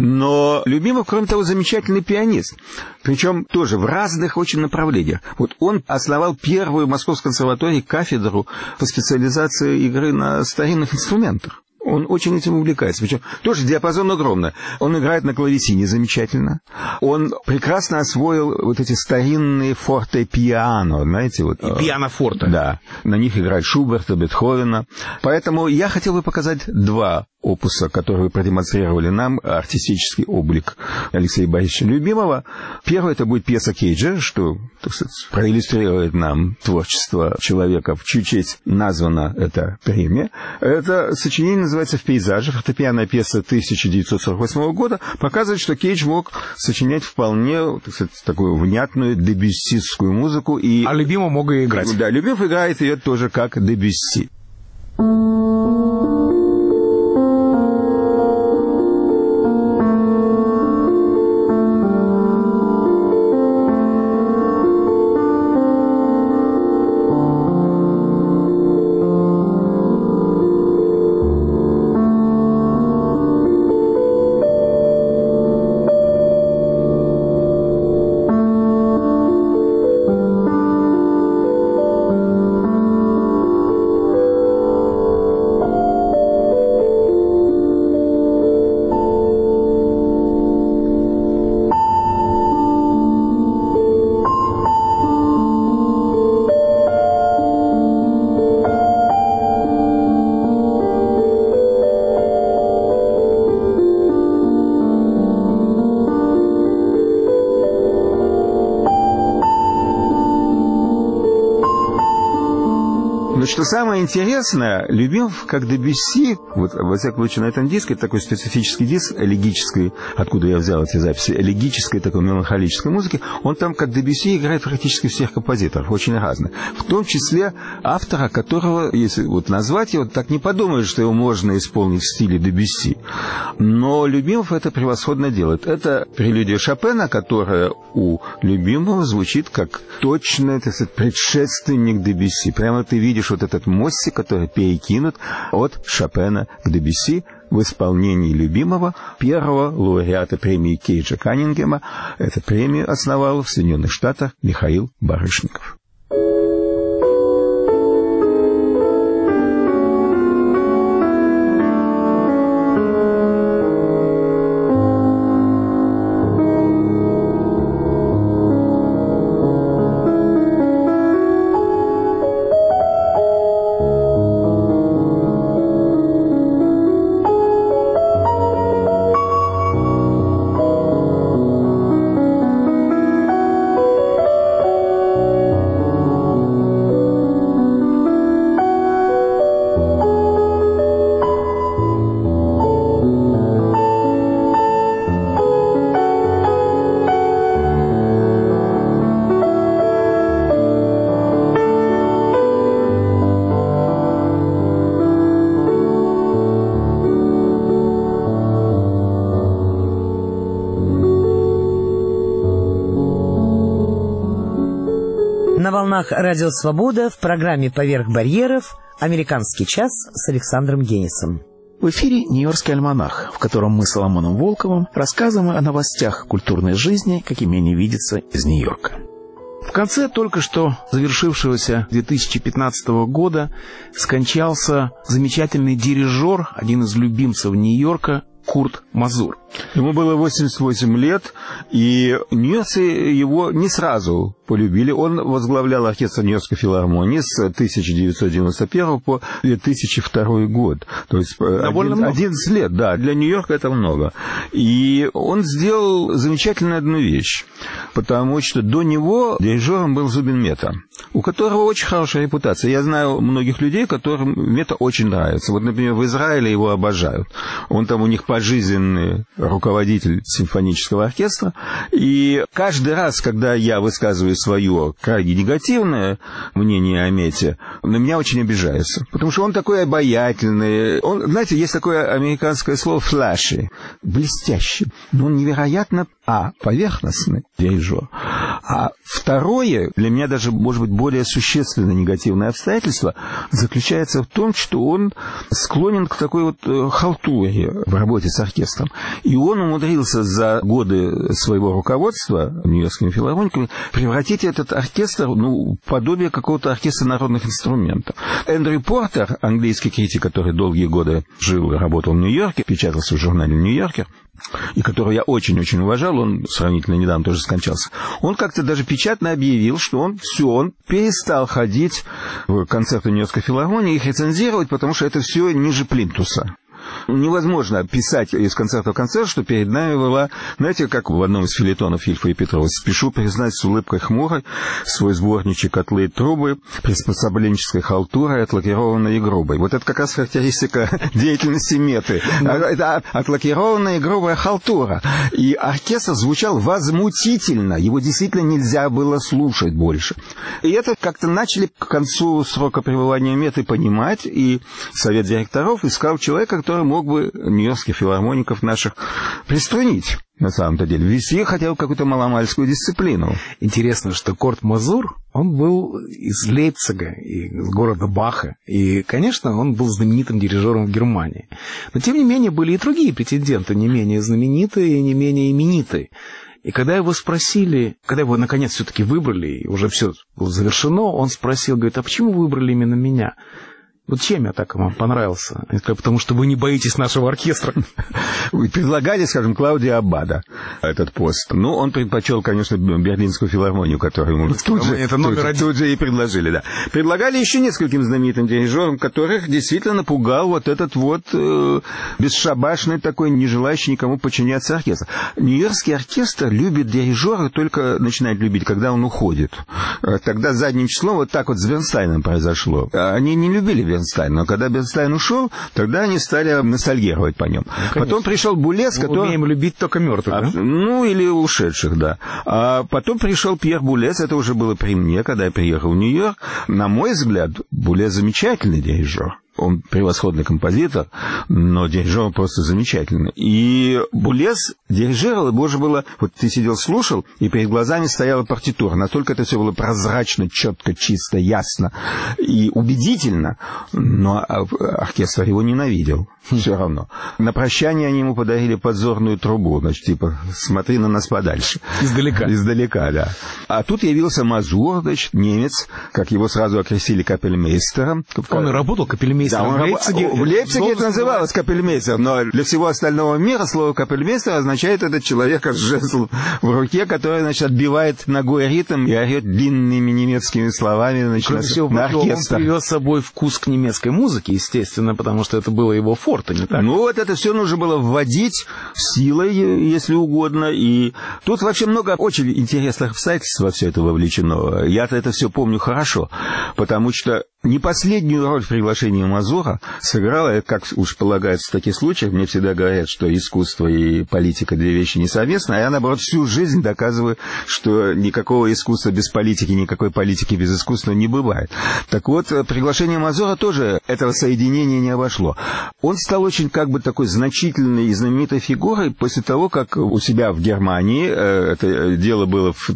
Но Любимов, кроме того, замечательный пианист. Причем тоже в разных очень направлениях. Вот он основал первую в Московской консерватории кафедру по специализации игры на старинных инструментах. Он очень этим увлекается. Причем тоже диапазон огромный. Он играет на клавесине замечательно. Он прекрасно освоил вот эти старинные форте-пиано, знаете, вот. Пиано-форте. Да. На них играет Шуберта, Бетховена. Поэтому я хотел бы показать 2 опуса, которые продемонстрировали нам артистический облик Алексея Борисовича Любимова. Первый это будет пьеса Кейджа, что, так сказать, проиллюстрирует нам творчество человека, в чью честь названа эта премия. Это сочинение называется «В пейзаже». Фортепианная пьеса 1948 года показывает, что Кейдж мог сочинять вполне, так сказать, такую внятную дебюссистскую музыку. А Любимов мог и играть. Да, Любимов играет ее тоже как Дебюсси. Но что самое интересное, Любимов, как Дебюсси, вот, во всяком случае, на этом диске, это такой специфический диск элегической, откуда я взял эти записи, элегической такой меланхолической музыки, он там, как Дебюсси, играет практически всех композиторов, очень разных. В том числе автора, которого, если вот назвать его, так не подумаешь, что его можно исполнить в стиле Дебюсси. Но Любимов это превосходно делает. Это прелюдия Шопена, которая у Любимова звучит как точный, так сказать, предшественник Дебюсси. Прямо ты видишь вот этот мостик, который перекинут от Шопена к Дебюсси в исполнении любимого первого лауреата премии Кейджа Каннингема. Эту премию основал в Соединенных Штатах Михаил Барышников. На волнах «Радио Свобода» в программе «Поверх барьеров» «Американский час» с Александром Генисом. В эфире «Нью-Йоркский альманах», в котором мы с Соломоном Волковым рассказываем о новостях культурной жизни, какими они видятся из Нью-Йорка. В конце только что завершившегося 2015 года скончался замечательный дирижер, один из любимцев Нью-Йорка, Курт Мазур. Ему было 88 лет, и нью-йоркцы его не сразу полюбили. Он возглавлял оркестр Нью-Йоркской филармонии с 1991 по 2002 год. То есть 11 лет, да, для Нью-Йорка это много. И он сделал замечательную одну вещь, потому что до него дирижером был Зубин Мета, у которого очень хорошая репутация. Я знаю многих людей, которым Мета очень нравится. Вот, например, в Израиле его обожают. Он там у них пожизненный руководитель симфонического оркестра. И каждый раз, когда я высказываю свое крайне негативное мнение о Мете, на меня очень обижаются. Потому что он такой обаятельный. Он, знаете, есть такое американское слово «флаши», блестящий. Но он невероятно, поверхностный дирижер. А второе, для меня даже, может быть, более существенное негативное обстоятельство заключается в том, что он склонен к такой вот халтуре в работе с оркестром. И он умудрился за годы своего руководства Нью-Йоркскими филармониками превратить этот оркестр, в подобие какого-то оркестра народных инструментов. Эндрю Портер, английский критик, который долгие годы жил и работал в Нью-Йорке, печатался в журнале «Нью-Йоркер», и которого я очень-очень уважал, он сравнительно недавно тоже скончался, он как-то даже печатно объявил, что он перестал ходить в концерты Нью-Йоркской филармонии и их рецензировать, потому что это все ниже плинтуса. Невозможно писать из концерта в концерт, что перед нами была, знаете, как в одном из фельетонов Ильфа и Петрова: «Спешу признать с улыбкой хмурой свой сборничек «Котлы и трубы», приспособленческой халтурой, отлакированной и грубой». Вот это как раз характеристика деятельности Меты. Это отлакированная и грубая халтура. И оркестр звучал возмутительно. Его действительно нельзя было слушать больше. И это как-то начали к концу срока пребывания Меты понимать, и совет директоров искал человека, который мог бы нью-йоркских филармоников наших приструнить, на самом-то деле, ввести хотя бы какую-то маломальскую дисциплину. Интересно, что Курт Мазур, он был из Лейпцига, из города Баха, и, конечно, он был знаменитым дирижером в Германии. Но, тем не менее, были и другие претенденты, не менее знаменитые и не менее именитые. И когда его спросили, когда его, наконец, все-таки выбрали, и уже все было завершено, он спросил, говорит: а почему вы выбрали именно меня? Вот чем я так вам понравился? Они сказали: потому что вы не боитесь нашего оркестра. Вы предлагали, скажем, Клаудио Аббадо этот пост. Ну, он предпочел, конечно, Берлинскую филармонию, которую ему тут же и предложили, да. Предлагали еще нескольким знаменитым дирижерам, которых действительно напугал вот этот вот бесшабашный такой, не желающий никому подчиняться оркестр. Нью-Йоркский оркестр любит дирижера, только начинает любить, когда он уходит. Тогда задним числом вот так вот с Бернстайном произошло. Они не любили Бернстайн, но когда Бернстайн ушел, тогда они стали ностальгировать по нем. Потом пришел Булес, который... Мы умеем любить только мертвых, да? Ну, или ушедших, да. А потом пришел Пьер Булес, это уже было при мне, когда я приехал в Нью-Йорк. На мой взгляд, Булес замечательный дирижер. Он превосходный композитор, но дирижер просто замечательный. И Булез дирижировал, и можно было... Вот ты сидел, слушал, и перед глазами стояла партитура. Настолько это все было прозрачно, четко, чисто, ясно и убедительно. Но оркестр его ненавидел все равно. На прощание они ему подарили подзорную трубу. Значит, типа, смотри на нас подальше. Издалека. Издалека, да. А тут явился Мазур, значит, немец, как его сразу окрестили капельмейстером. Он и работал капельмейстером. Да, в Лейпциге это называлось капельмейстер, но для всего остального мира слово капельмейстер означает этот человек с жезлом в руке, который, значит, отбивает ногой ритм и орет длинными немецкими словами, значит, кроме всего на оркестр. Он привез с собой вкус к немецкой музыке, естественно, потому что это было его форте, не так? Ну, вот это все нужно было вводить силой, если угодно, и тут вообще много очень интересных обстоятельств во все это вовлечено. Я-то это все помню хорошо, потому что не последнюю роль в приглашении Мазура сыграла, как уж полагается в таких случаях, мне всегда говорят, что искусство и политика две вещи несовместны, а я, наоборот, всю жизнь доказываю, что никакого искусства без политики, никакой политики без искусства не бывает. Так вот, приглашение Мазура тоже этого соединения не обошло. Он стал очень как бы такой значительной и знаменитой фигурой после того, как у себя в Германии, это дело было в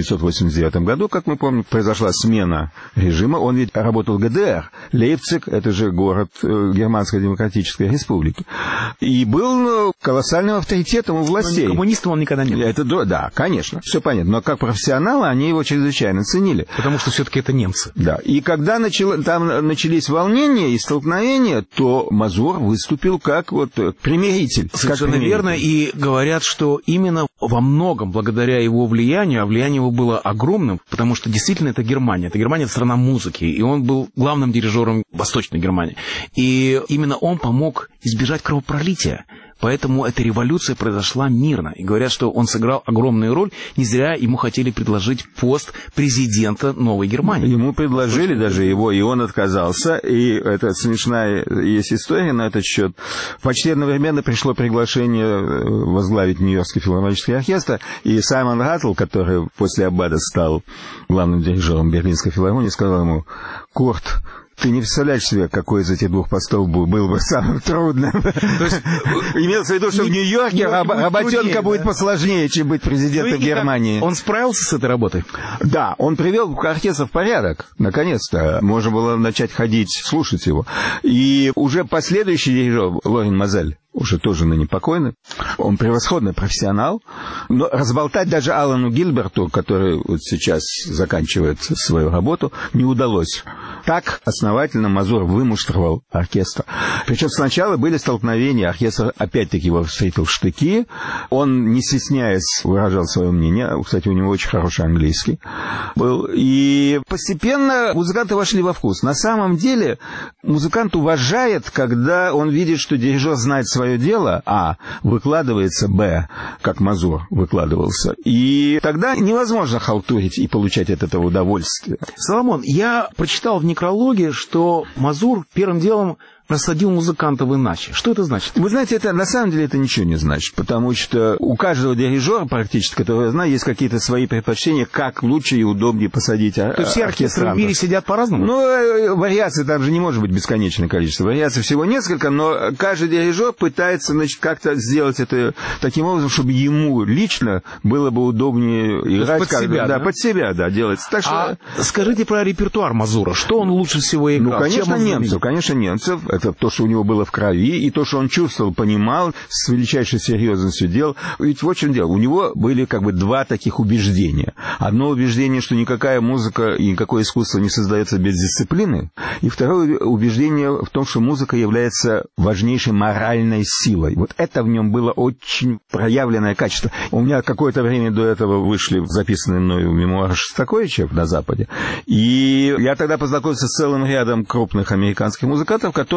1989 году, как мы помним, произошла смена режима, он ведь работал в ГДР. Лейпциг — это же город Германской Демократической Республики. И был колоссальным авторитетом у властей. Но коммунистом он никогда не был. Это, да, конечно, все понятно. Но как профессионалы они его чрезвычайно ценили. Потому что все-таки это немцы. Да. И когда там начались волнения и столкновения, то Мазур выступил как вот примиритель. Совершенно верно. И говорят, что именно во многом благодаря его влиянию, а влияние его было огромным, потому что действительно это Германия. Это Германия — это страна музыки. И он был главным дирижером Восточной Германии. И именно он помог избежать кровопролития. Поэтому эта революция произошла мирно. И говорят, что он сыграл огромную роль. Не зря ему хотели предложить пост президента Новой Германии. Ему предложили даже его, и он отказался. И это смешная есть история на этот счет. Почти одновременно пришло приглашение возглавить Нью-Йоркский филармонический оркестр. И Саймон Раттл, который после Аббада стал главным дирижером Берлинской филармонии, сказал ему: «Курт, ты не представляешь себе, какой из этих двух постов был бы самым трудным». То есть имелось в виду, что в Нью-Йорке работенка будет посложнее, чем быть президентом Германии. Он справился с этой работой? Да, он привел оркестр в порядок, наконец-то. Можно было начать ходить, слушать его. И уже последующий дирижер, Лорен Мазель, уже тоже ныне покойный, он превосходный профессионал, но разболтать даже Алану Гильберту, который вот сейчас заканчивает свою работу, не удалось. Так основательно Мазур вымуштровал оркестр. Причем сначала были столкновения, оркестр опять-таки его встретил в штыки, он, не стесняясь, выражал свое мнение, кстати, у него очень хороший английский был, и постепенно музыканты вошли во вкус. На самом деле музыкант уважает, когда он видит, что дирижер знает свое дело, а, выкладывается, б, как Мазур выкладывался. И тогда невозможно халтурить и получать от этого удовольствие. Соломон, я прочитал в некрологе, что Мазур первым делом рассадил музыкантов иначе. Что это значит? Вы знаете, это на самом деле это ничего не значит, потому что у каждого дирижера, практически, которого я знаю, есть какие-то свои предпочтения, как лучше и удобнее посадить оркестр. То есть все оркестры в мире сидят по-разному? Ну, вариаций там же не может быть бесконечное количество. Вариаций всего несколько, но каждый дирижер пытается, значит, как-то сделать это таким образом, чтобы ему лично было бы удобнее играть. Под себя, да? Под себя, да, делать. Так что... скажите про репертуар Мазура. Что он лучше всего играл? Ну, конечно, немцев. Это то, что у него было в крови, и то, что он чувствовал, понимал, с величайшей серьезностью делал. Ведь вот в чем дело. У него были как бы два таких убеждения. Одно убеждение, что никакая музыка и никакое искусство не создается без дисциплины. И второе убеждение в том, что музыка является важнейшей моральной силой. Вот это в нем было очень проявленное качество. У меня какое-то время до этого вышли записанные мною мемуары Шостаковича на Западе. И я тогда познакомился с целым рядом крупных американских музыкантов, которые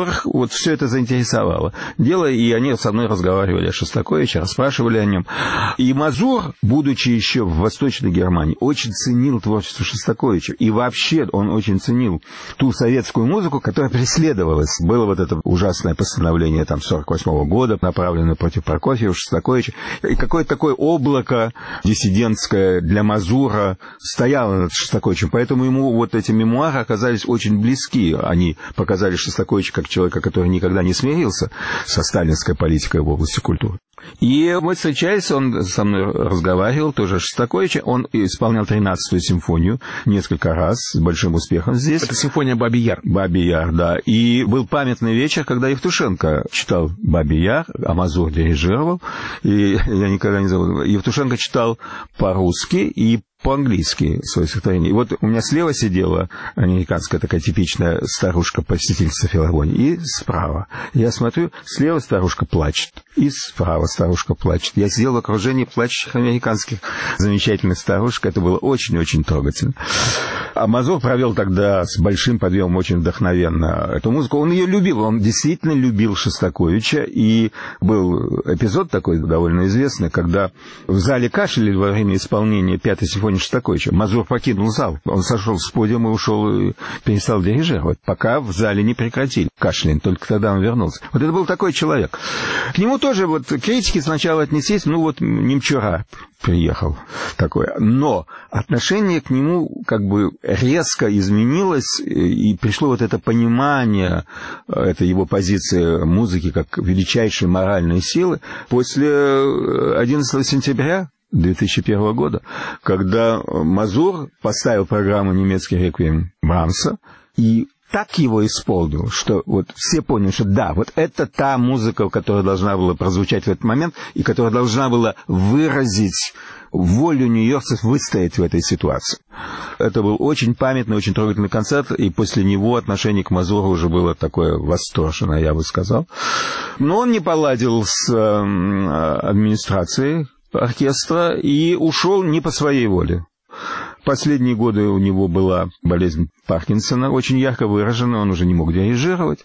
которых вот все это заинтересовало дело, и они со мной разговаривали о Шостаковиче, расспрашивали о нем. И Мазур, будучи еще в Восточной Германии, очень ценил творчество Шостаковича. И вообще он очень ценил ту советскую музыку, которая преследовалась. Было вот это ужасное постановление там 1948 года, направленное против Прокофьева, Шостаковича. И какое-то такое облако диссидентское для Мазура стояло над Шостаковичем. Поэтому ему вот эти мемуары оказались очень близки. Они показали Шостаковича как человека, который никогда не смирился со сталинской политикой в области культуры. И мы встречались, он со мной разговаривал, тоже о Шостаковиче. Он исполнял 13-ю симфонию несколько раз, с большим успехом здесь. Это симфония «Бабий Яр». «Бабий Яр», да. И был памятный вечер, когда Евтушенко читал «Бабий Яр», а Мазур дирижировал. И я никогда не забуду. Евтушенко читал по-русски и по-английски свое стихотворение. И вот у меня слева сидела американская такая типичная старушка-посетительница филармонии, и справа. Я смотрю, слева старушка плачет, и справа старушка плачет. Я сидел в окружении плачущих американских замечательных старушек. Это было очень-очень трогательно. А Мазур провел тогда с большим подъемом очень вдохновенно эту музыку. Он ее любил, он действительно любил Шостаковича. И был эпизод такой довольно известный, когда в зале кашляли во время исполнения 5-й симфонии Шостаковича. Мазур покинул зал. Он сошел с подиума и ушел и перестал дирижировать, пока в зале не прекратили кашлянь. Только тогда он вернулся. Вот это был такой человек. К нему тоже вот критики сначала отнеслись, ну вот Немчура приехал такое. Но отношение к нему как бы резко изменилось, и пришло вот это понимание, это его позиции музыки как величайшей моральной силы после 11 сентября 2001 года, когда Мазур поставил программу «Немецкий реквием» Брамса и так его исполнил, что вот все поняли, что да, вот это та музыка, которая должна была прозвучать в этот момент и которая должна была выразить волю нью-йоркцев выстоять в этой ситуации. Это был очень памятный, очень трогательный концерт, и после него отношение к Мазуру уже было такое восторженное, я бы сказал. Но он не поладил с администрацией оркестра и ушел не по своей воле. Последние годы у него была болезнь Паркинсона, очень ярко выраженная, он уже не мог дирижировать,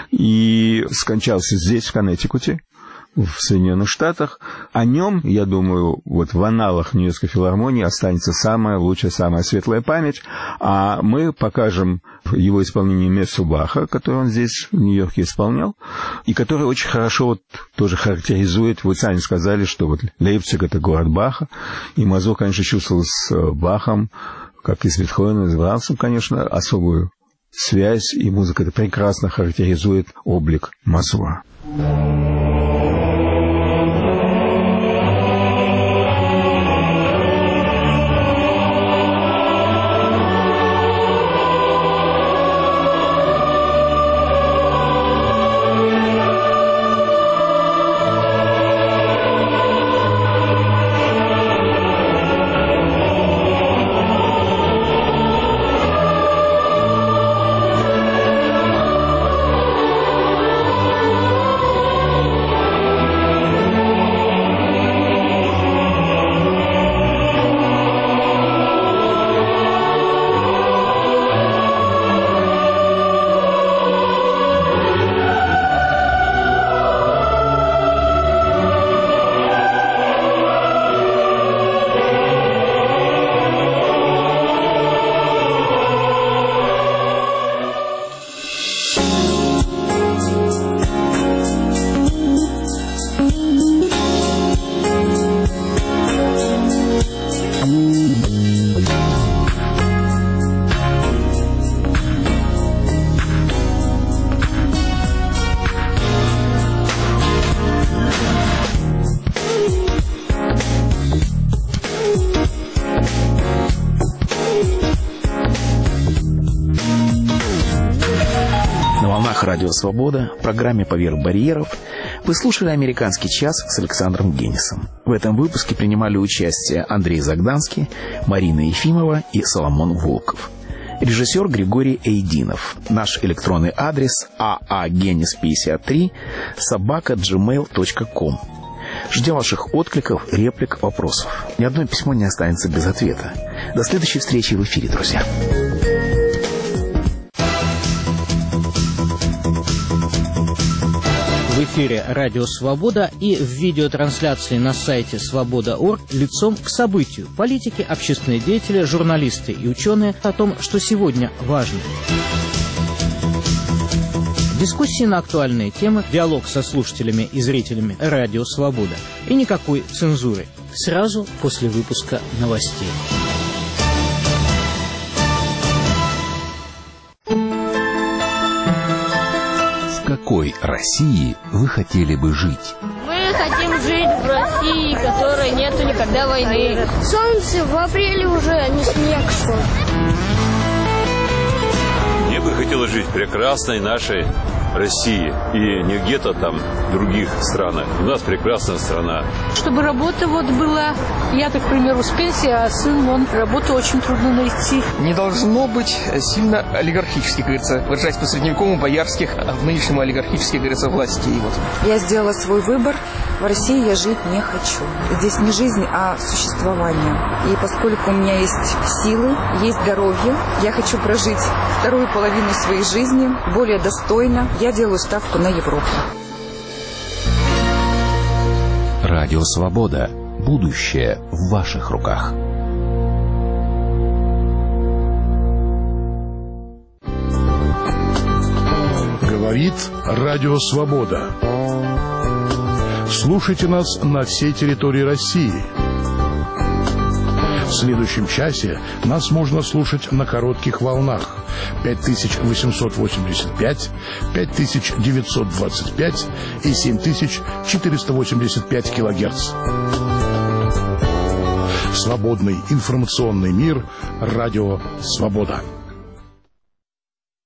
и скончался здесь, в Коннектикуте, в Соединенных Штатах. О нем, я думаю, вот в аналах Нью-Йоркской филармонии останется самая лучшая, самая светлая память, а мы покажем его исполнение Мессу Баха, которое он здесь, в Нью-Йорке, исполнял, и который очень хорошо вот тоже характеризует, вы сами сказали, что вот Лейпциг — это город Баха, и Мазур, конечно, чувствовал с Бахом, как и с Бетховеном, и с Брамсом, конечно, особую связь, и музыка это прекрасно характеризует облик Мазура. Радио «Свобода», в программе «Поверх барьеров» вы слушали «Американский час» с Александром Генисом. В этом выпуске принимали участие Андрей Загданский, Марина Ефимова и Соломон Волков. Режиссер Григорий Эйдинов. Наш электронный адрес aagenis53@gmail.com. Ждем ваших откликов, реплик, вопросов. Ни одно письмо не останется без ответа. До следующей встречи в эфире, друзья. В эфире «Радио Свобода» и в видеотрансляции на сайте свобода.орг лицом к событию. Политики, общественные деятели, журналисты и ученые о том, что сегодня важно. Дискуссии на актуальные темы, диалог со слушателями и зрителями «Радио Свобода». И никакой цензуры. Сразу после выпуска новостей. В какой России вы хотели бы жить? Мы хотим жить в России, в которой нету никогда войны. Солнце в апреле уже, а не снег, что ли. Мне бы хотелось жить в прекрасной нашей России и не где-то там в других странах. У нас прекрасная страна. Чтобы работа была, я, так, к примеру, с пенсии, а сын, работу очень трудно найти. Не должно быть сильно олигархических, говорится, выражаясь по-средневековому, боярских, а в нынешнем олигархических, говорится, властей. Я сделала свой выбор. В России я жить не хочу. Здесь не жизнь, а существование. И поскольку у меня есть силы, есть здоровье, я хочу прожить вторую половину своей жизни более достойно. Я делаю ставку на Европу. Радио Свобода. Будущее в ваших руках. Говорит Радио Свобода. Слушайте нас на всей территории России. В следующем часе нас можно слушать на коротких волнах 5885, 5925 и 7485 килогерц. Свободный информационный мир. Радио Свобода.